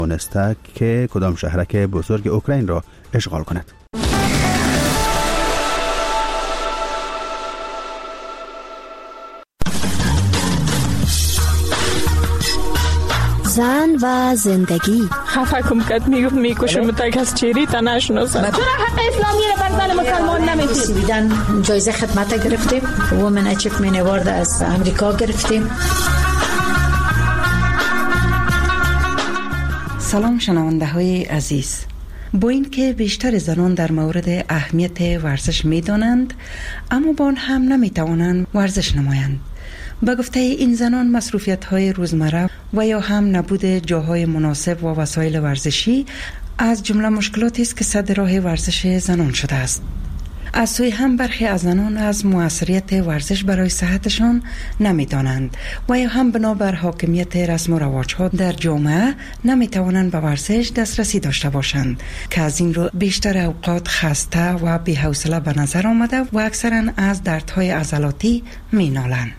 توانسته که کدام شهرک بزرگ اوکراین را اشغال کند. زن و زندگی. خفه کم کد میکشم تا کس چیری تا نشناسم. چرا حق اسلامی را بر زن مسلمان نمیدید؟ سویدن جایزه خدمت گرفتیم. وومن اچیومنت اوارد از امریکا گرفتیم. سلام شنونده های عزیز. با اینکه بیشتر زنان در مورد اهمیت ورزش میدانند، اما با آن هم نمیتوانند ورزش نمایند. به گفته این زنان مصروفیت های روزمره و یا هم نبود جاهای مناسب و وسایل ورزشی از جمله مشکلاتی است که سد راه ورزش زنان شده است. از سوی هم برخی از زنان از موثریت ورزش برای صحتشان نمیدانند و یا هم بنابر حاکمیت رسم و رواج‌ها در جامعه نمیتوانند به ورزش دسترسی داشته باشند که از این رو بیشتر اوقات خسته و بی‌حوصله به نظر آمده و اکثرا از دردهای عضلاتی مینالند.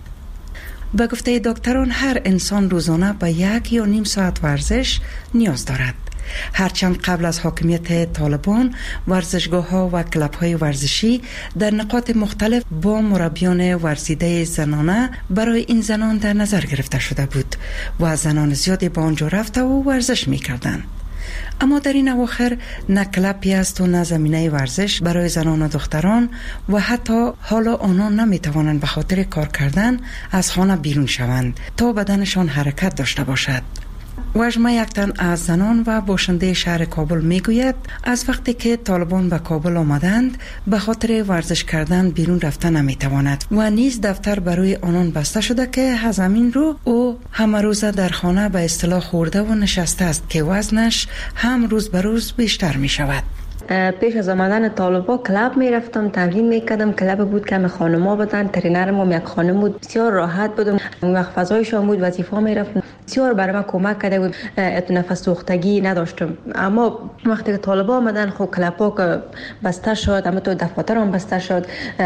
به گفته دکتران هر انسان روزانه به 1 یا نیم ساعت ورزش نیاز دارد. هرچند قبل از حاکمیت طالبان ورزشگاه‌ها و کلب‌های ورزشی در نقاط مختلف با مربیان ورزیده زنانه برای این زنان در نظر گرفته شده بود و زنان زیادی به آنجا رفته و ورزش می‌کردند. اما در این اواخر نه کلبی است و نه زمینه ورزش برای زنان و دختران و حتی حالا آنان نمی‌توانند به خاطر کار کردن از خانه بیرون شوند تا بدنشان حرکت داشته باشد. وجمه یک تن از زنان و باشنده شهر کابل میگوید از وقتی که طالبان به کابل آمدند به خاطر ورزش کردن بیرون رفتن نمیتواند و نیز دفتر برای آنان بسته شده که از همین رو او همه روزه در خانه به اصطلاح خورده و نشسته است که وزنش هم روز به روز بیشتر می شود. پیش از آمدن طالبا کلب میرفتم، تمرین میکردم. کلب بود که خانما بودن، ترینرم یک خانم بود، بسیار راحت بودم. اون وقت فضایشان بود، وظیفه میرفتم، بسیار برای من کمک کرده بود. نفس سوختگی نداشتم. اما وقتی که طالبا آمدن خب کلبا که بسته شد، اما تو دفاتر هم بسته شد،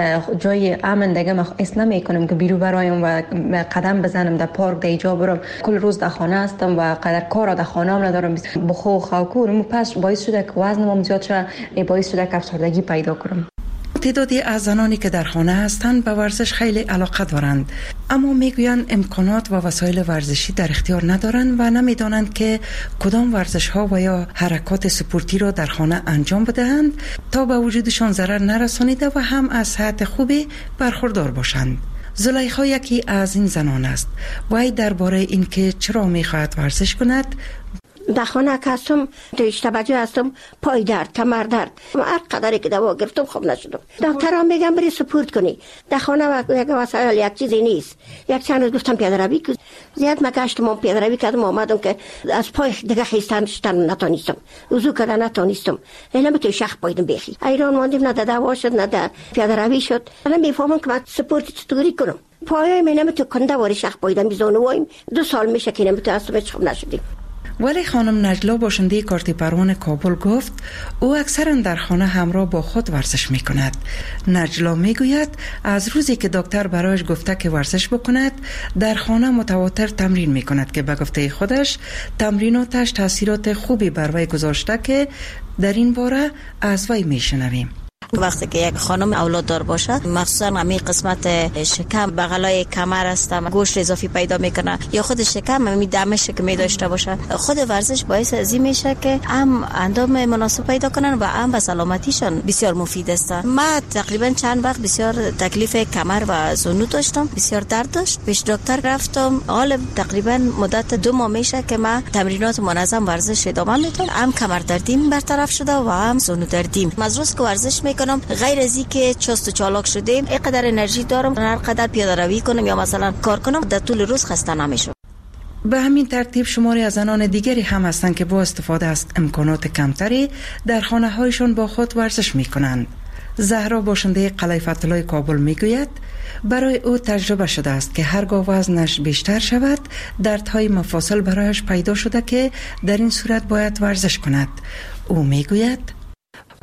جای امن دیگه من حس نمیکنم که بیرون برایم و قدم بزنم در پارک در اینجا برم. کل روز در خانه هستم و قدر کار در خانه هم ندارم. بخو خاکور پس باعث شده که وزنم زیاد شد، باعث شده که افسردگی پیدا کنم. تعدادی از زنانی که در خانه هستند به ورزش خیلی علاقه دارند، اما میگویند امکانات و وسایل ورزشی در اختیار ندارند و نمیدانند که کدام ورزش ها و یا حرکات سپورتی را در خانه انجام بدهند تا به وجودشان ضرر نرسانیده و هم از صحت خوبی برخوردار باشند. زلیخا یکی از این زنان است. وی درباره اینکه چرا میخواهد ورزش کند در خانه که هستم توجه هستم، پای درد، کمر درد، هر قدری که دوا گرفتم خوب نشدم. دکترام میگن بری سپورت کنی. در خانه یک وسایل یک چیزی نیست. یک چند روز گفتم پیاده روی کنم. زیاد مگشتم پیاده روی کردم، آمدم که از پای دیگه خیستن نتونستم. وضو کردن نتونستم. نمیتونم شخ پایدم بخی. ایران ماندیم، نه دوا شد نه در پیاده روی شد. الان میفهمم که من سپورت چطوری کنم. پای من نمیتونم کنده واری شخ پایدم میزونه وایم. 2 سال میشه که نمیتونم هستم خوب نشدیم. ولی خانم نجلا باشنده کارت پروان کابل گفت او اکثرا در خانه همراه با خود ورزش می کند. نجلا می گوید از روزی که دکتر برایش گفته که ورزش بکند در خانه متواتر تمرین می کند که به گفته خودش تمریناتش تاثیرات خوبی بر وی گذاشته که در این باره از وی می شنویم. وقتی که یک خانم اولاددار باشد، مخصوصا همین قسمت شکم بغلای کمر است، گوشت اضافی پیدا میکنه یا خود شکم همین دمش که می داشته باشه، خود ورزش باعث ازی میشه که هم اندام مناسب پیدا کنن و هم به سلامتیشان بسیار مفید است. من تقریبا چند وقت بسیار تکلیف کمر و زانو داشتم، بسیار درد داشت، پیش دکتر رفتم. حالا تقریبا مدت 2 ماه میشه که من تمرینات منظم ورزش ادامه میدم. هم کمر دردیم برطرف شده و هم زانو دردیم. از روز که ورزش کنم غیر از اینکه چست و چالاک شدیم، اینقدر انرژی دارم هر قدر پیاده روی کنم یا مثلا کار کنم در طول روز خسته نمیشم. به همین ترتیب شماری از زنان دیگری هم هستند که با استفاده از امکانات کمتری در خانه هایشان با خود ورزش می کنند. زهرا باشنده قلعه فتح‌الله کابل می گوید برای او تجربه شده است که هرگاه وزنش بیشتر شود دردهای مفاصل برایش پیدا شده که در این صورت باید ورزش کند. او می گوید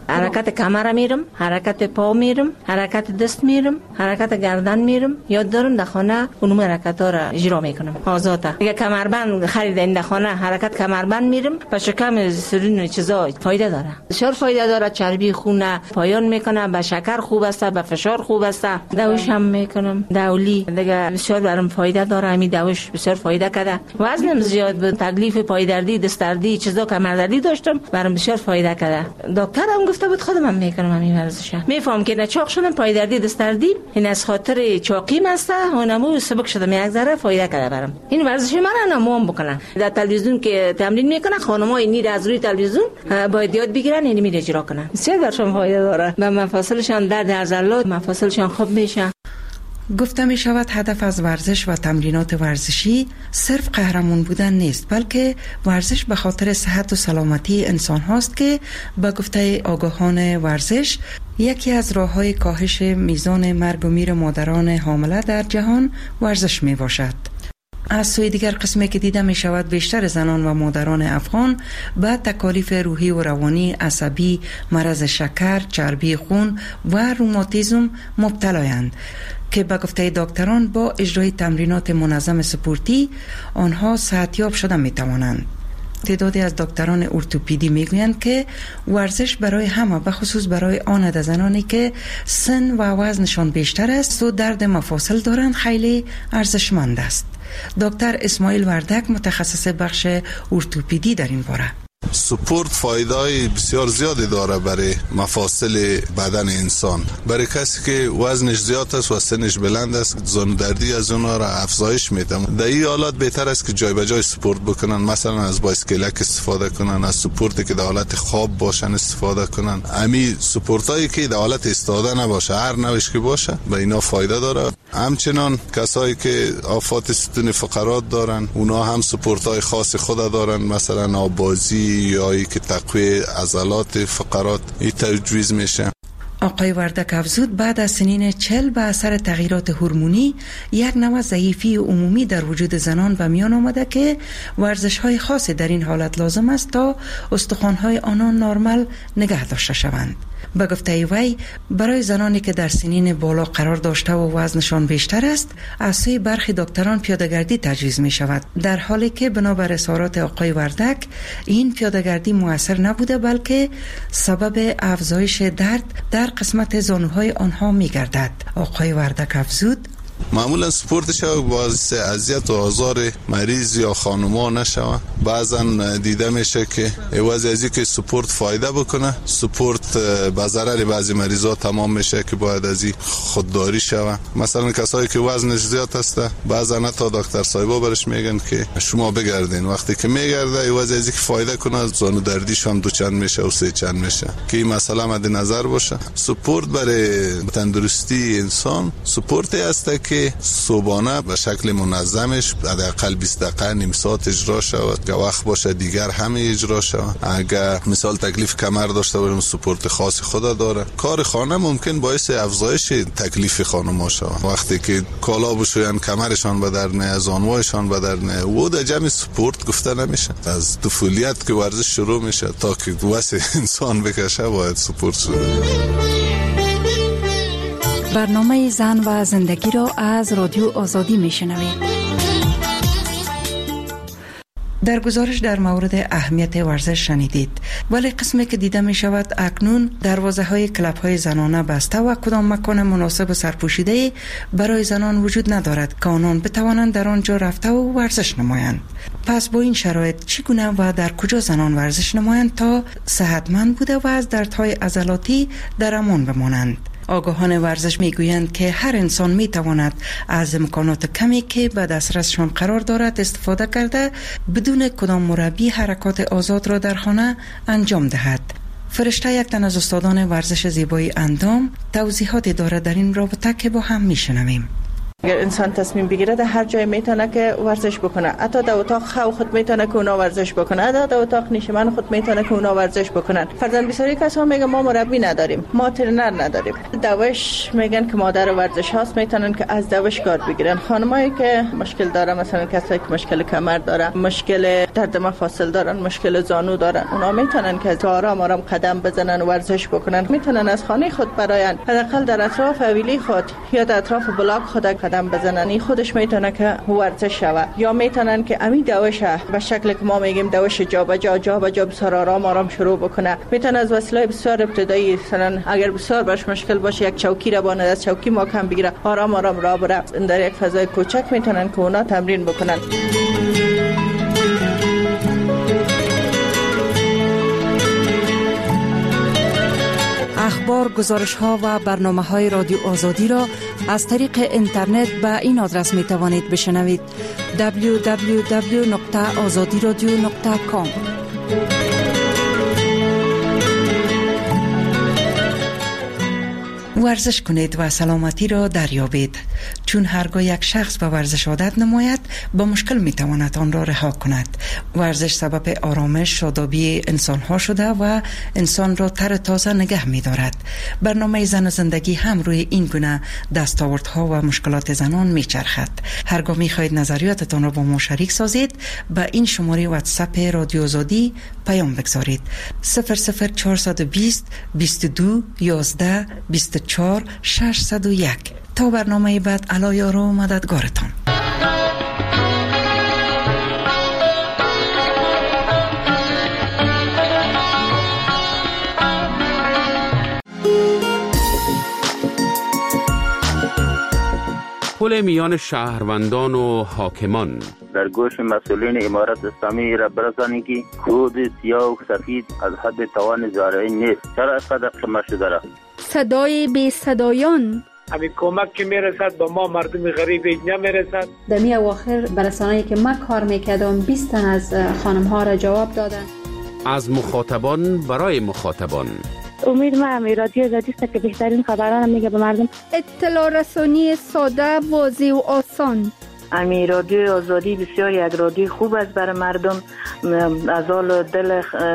حرکت کمر میرم، حرکت پا میرم، حرکت دست میرم، حرکت گردن میرم. یاد دارم در خانه اونم حرکت ها را اجرا میکنم آزاده. اگه کمربند خریدین در خانه حرکت کمربند میرم، به شکم سرین چیزا فایده داره، بسیار فایده داره. چربی خون پایان میکنه، به شکر خوب است، به فشار خوب است. دوش هم میکنم، دولی دیگه بسیار برام فایده داره. همین دوش بسیار فایده کرده. وزنم زیاد بود، تکلیف پای دردی، دست دردی، چیزا کمر دردی داشتم، برام بسیار فایده کرده. دکترم گفته بود خودم هم میکنم همین ورزش. میفهم که نه چاق شدم، پای دردی، دست دردی، این از خاطر چاقیم است. اونمو سبک شدم، یک ذره فایده کرده برام. این ورزش من نموام بکنم. در تلویزیون که تمرین میکنه خانم‌های نیر از روی تلویزیون باید یاد بگیرن، اینو می اجرا کنن. بسیار برشون فایده داره. به مفاصلشان درد عضلات، مفاصلشان خوب میشه. گفته می شود هدف از ورزش و تمرینات ورزشی صرف قهرمان بودن نیست، بلکه ورزش به خاطر صحت و سلامتی انسان هاست که به گفته آگاهان ورزش یکی از راه‌های کاهش میزان مرگ و میر مادران حامله در جهان ورزش می باشد. از سوی دیگر قسمی که دیده می شود بیشتر زنان و مادران افغان به تکالیف روحی و روانی، عصبی، مرض شکر، چربی خون و روماتیسم مبتلایند که به گفته دکتران با اجرای تمرینات منظم سپورتی آنها صحتیاب شده می توانند. تعدادی از دکتران ارتوپدی میگویند که ورزش برای همه، به خصوص برای آن عده زنانی که سن و وزنشان بیشتر است و درد مفاصل دارند، خیلی ارزشمند است. دکتر اسماعیل وردک متخصص بخش ارتوپدی در این باره: سپورت فایده بسیار زیادی داره برای مفاصل بدن انسان. برای کسی که وزنش زیاد است و سنش بلند است، زانو دردی از اونها را افزایش میده. در این حالت بهتر است که جای به جای سپورت بکنن، مثلا از بایسکلک استفاده کنن، از سپورتی که در حالت خواب باشن استفاده کنن. امی سپورتایی که در حالت ایستاده نباشه، هر نوعش که باشه، به اینا فایده داره. همچنان کسایی که آفات ستون فقرات دارن، اونا هم سپورتای خاص خود دارن، مثلا آبازی یا ای که تقویه عضلات فقرات ای تجویز میشه. آقای وردک افزود بعد از سنین 40 به اثر تغییرات هورمونی یک نوع ضعیفی عمومی در وجود زنان به میان آمده که ورزش‌های خاصی در این حالت لازم است تا استخوان‌های آنان نرمال نگه داشته شوند. به گفته وی برای زنانی که در سنین بالا قرار داشته و وزنشان بیشتر است، از سوی برخی دکتران پیاده‌گردی تجویز می شود، در حالی که بنابر اظهارات آقای وردک این پیاده‌گردی مؤثر نبوده، بلکه سبب افزایش درد در قسمت زانوهای آنها می گردد. آقای وردک افزود معمولا سپورتش باعث اذیت و آزار مریض یا خانوما نشوه. بعضا دیده میشه که عوض از اینکه سپورت فایده بکنه، سپورت به ضرر بعضی مریضا تمام میشه که باید از این خودداری شوه. مثلا کسایی که وزنش زیاد هسته، بعضا حتی دکتر صاحبا برش میگن که شما بگردین. وقتی که میگرده عوض از اینکه فایده کنه، زانو دردیش هم 2 چند میشه و 3 چند میشه، که این مسئله مد نظر باشه. سپورت برای تندرستی انسان سپورتی است که صبحانه به شکل منظمش حداقل 20 دقیقه نیم ساعت اجرا شود، که وقت باشه دیگر همه اجرا شود. اگر مثال تکلیف کمر داشته باشیم، سپورت خاص خود داره. کار خانه ممکن باعث افزایش تکلیف خانم‌ها شود. وقتی که کالا بشوین کمرشان به در نه، زانوهایشان به در نه، و در جمع سپورت گفته نمیشه. از طفولیت که ورزش شروع میشه تا که واسه انسان بکشه باید سپورت شده. برنامه زن و زندگی را از رادیو آزادی میشنوید. در گزارش در مورد اهمیت ورزش شنیدید، ولی قسمی که دیده می شود اکنون دروازه های کلب های زنانه بسته و کدام مکان مناسب و سرپوشیده برای زنان وجود ندارد که آنان بتوانند در آنجا رفته و ورزش نمایند. پس با این شرایط چگونه و در کجا زنان ورزش نمایند تا صحتمند بوده و از دردهای عضلاتی در امان بمانند؟ آگاهان ورزش میگویند که هر انسان میتواند از امکانات کمی که به دسترسشان قرار دارد استفاده کرده بدون کدام مربی حرکات آزاد را در خانه انجام دهد. فرشته، یک تن از استادان ورزش زیبایی اندام، توضیحاتی دارد در این رابطه که با هم میشنویم. اگر انسان تصمیم بگیره در هر جای میتونه که ورزش بکنه، حتی در اتاق خود میتونه که اونا ورزش بکنه، حتی در اتاق نشیمن خود میتونه که اونا ورزش بکنن. فرضاً بسیاری کسا میگن ما مربی نداریم، ما ترینر نداریم. دوش میگن که مادر ورزش هاست، میتونن که از دوش کار بگیرن. خانمایی که مشکل داره، مثلا کسایی که مشکل کمر داره، مشکل درد مفاصل دارن، مشکل زانو دارن، اونا میتونن که آرام آرام قدم بزنن و ورزش بکنن. میتونن از خانه خود براین حداقل در اطراف حویلی خود یا در اطراف بلاک خود قدم بزنن. این خودش میتونه که ورزش شود. یا میتونن که امی دوشه به شکل که ما میگیم دوش جا به جا بسیار آرام آرام شروع بکنه. میتونه از وسیله بسیار ابتدایی، مثلا اگر بسیار باش مشکل باشه یک چوکی را باند از چوکی محکم بگیره، آرام آرام راه بره. در یک فضای کوچک میتونن که اونا تمرین بکنن. اخبار، گزارش‌ها و برنامه‌های رادیو آزادی را از طریق اینترنت به این آدرس می‌توانید بشنوید: www.azadiradio.com. ورزش کنید و سلامتی را دریابید، چون هرگاه یک شخص به ورزش عادت نماید با مشکل میتواند آن را رها کند. ورزش سبب آرامش، شادابی انسان ها شده و انسان را تر تازه نگه می‌دارد. برنامه زن و زندگی هم روی این گونه دستاوردها و مشکلات زنان میچرخد. هرگاه میخواهید نظریاتتان را با ما شریک سازید، به این شماره واتساپ رادیو آزادی پیام بگذارید: 00420 22 11 24 601. تا برنامه بعد، الله یار و مددگارتان. پل میان شهروندان و حاکمان. در گوش مسئولین امارت اسلامی را برسانید که کود سیاه و سفید از حد توان زارعی نیست. چرا اینقدر قمه شده را؟ صدای بی صدایان. همین کمک که میرسد با ما مردم غریب نمیرسد. در می اواخر برسانه‌ای که من کار میکردم 20 تن از خانم ها را جواب دادن. از مخاطبان برای مخاطبان. امید ما رادیو آزادی است که بهترین خبران میگه به مردم. اطلاع رسانی ساده، واضح و آسان. امی رادیو آزادی بسیار یک رادیو خوب است برای مردم. از حال دل